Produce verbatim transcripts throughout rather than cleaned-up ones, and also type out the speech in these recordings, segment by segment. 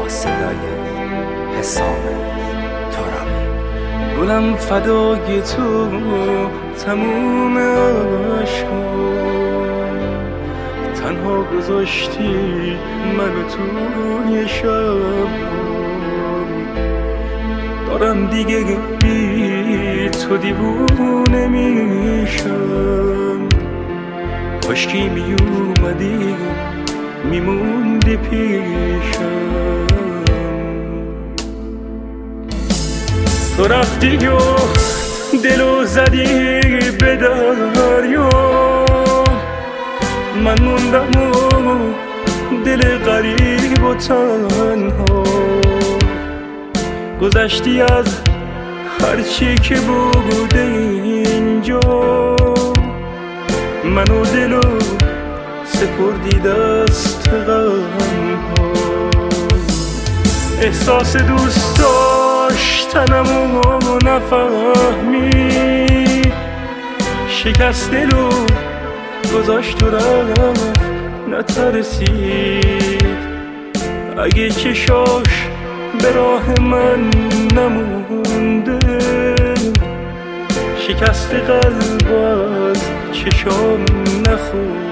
با صدای حسام ترابی. گلم فدای تو تموم عشقم، تنها گذاشتی منو توی شب. دارم دیگه بی تو دیوونه میشم، کاشکی می اومدی میموندی پیشم. تو رفتی و دلو زدی به دریا، من موندم و دل غریب و تنها. گذشتی از هرچی که بوده اینجا، منو دلو سپردی دست غمها. احساس دوست داشتنمو نفهمی، شکست دلو گذاشت و رفت نترسید. اگه چشاش به راه من نمونده، شکست قلب از چشام نخونده.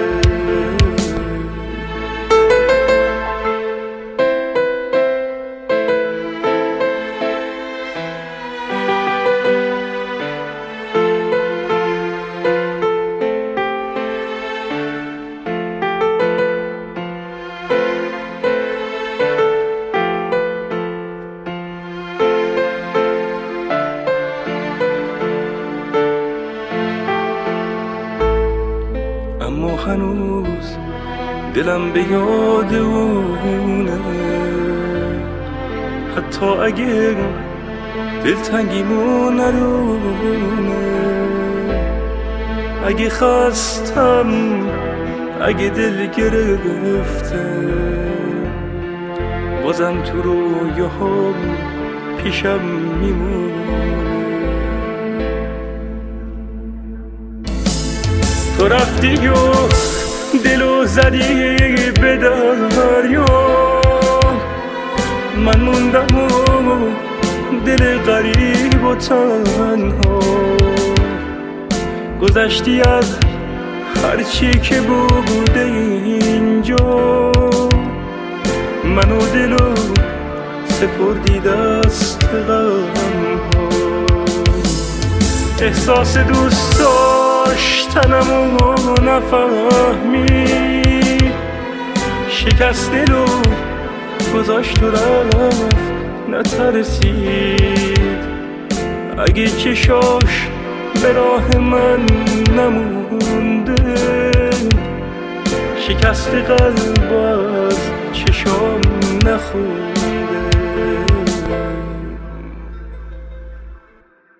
اما هنوز دلم به یاد اونه، حتی اگه دلتنگیمو ندونه. اگه خستم، اگه دل گرفته، بازم تو رویاهام پیشم میمونه. تو رفتی و دلو زدی به دریا، من موندم و دل غریب و تنها. گذشتی از هرچی که بوده اینجا، منو دلو سپردی دست غمها. احساس دوست داشتنمو نفهمی، شکست دلو گذاشت و رفت نترسید. اگه چشاش به راه من نمونده، شکست قلب از چشام نخونده.